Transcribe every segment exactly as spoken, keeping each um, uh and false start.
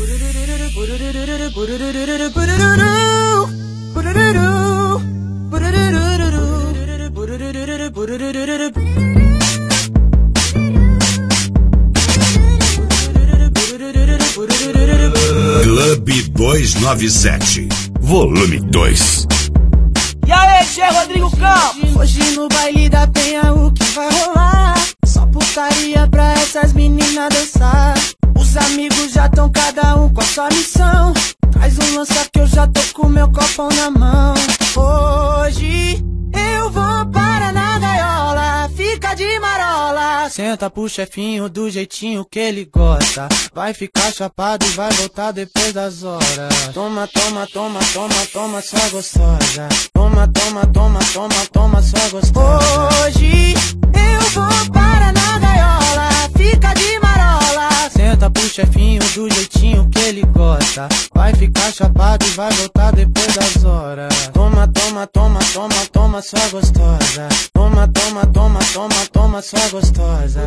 Clube duzentos e noventa e sete, volume dois. E aí, Tchê Rodrigo Campos? Hoje no baile da Penha o que vai rolar? Só putaria pra essas meninas dançar. Os amigos já tão cada um com a sua missão. Traz um lança que eu já tô com meu copão na mão. Hoje eu vou para na gaiola, fica de marola. Senta pro chefinho do jeitinho que ele gosta. Vai ficar chapado e vai voltar depois das horas. Toma, toma, toma, toma, toma, sua gostosa. Toma, toma, toma, toma, toma, sua gostosa. Hoje eu vou para na gaiola, fica de marola. Senta pro chefinho do jeitinho que ele gosta. Vai ficar chapado e vai voltar depois das horas. Toma, toma, toma, toma, toma, sua gostosa. Toma, toma, toma, toma, toma, sua gostosa.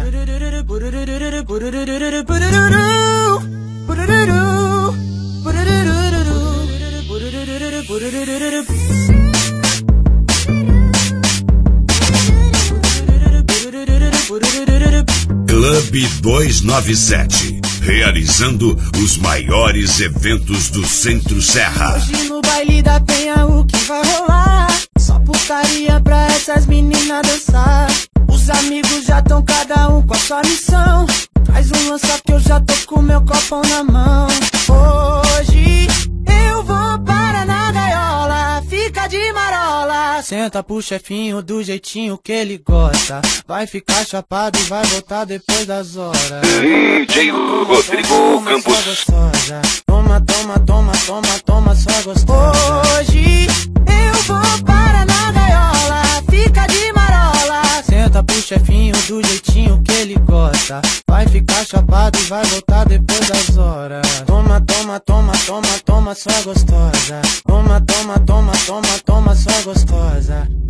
Clube duzentos e noventa e sete, realizando os maiores eventos do Centro-Serra. Hoje no baile da Penha o que vai rolar? Só putaria pra essas meninas dançar. Os amigos já tão cada um com a sua missão. Traz um lança que eu já tô com meu copão na mão. Hoje eu vou para na gaiola, fica de marola. Senta pro chefinho do jeitinho que ele gosta. Vai ficar chapado e vai voltar depois das horas. D J Rodrigo Campos. Toma, toma, toma, toma, toma, sua gostosa. Hoje eu vou para na gaiola, fica de marola. Senta pro chefinho do jeitinho que ele gosta. Vai ficar chapado e vai voltar depois das horas. Toma, toma, toma, toma, toma, sua gostosa. Toma, toma, toma, toma, toma, sua gostosa.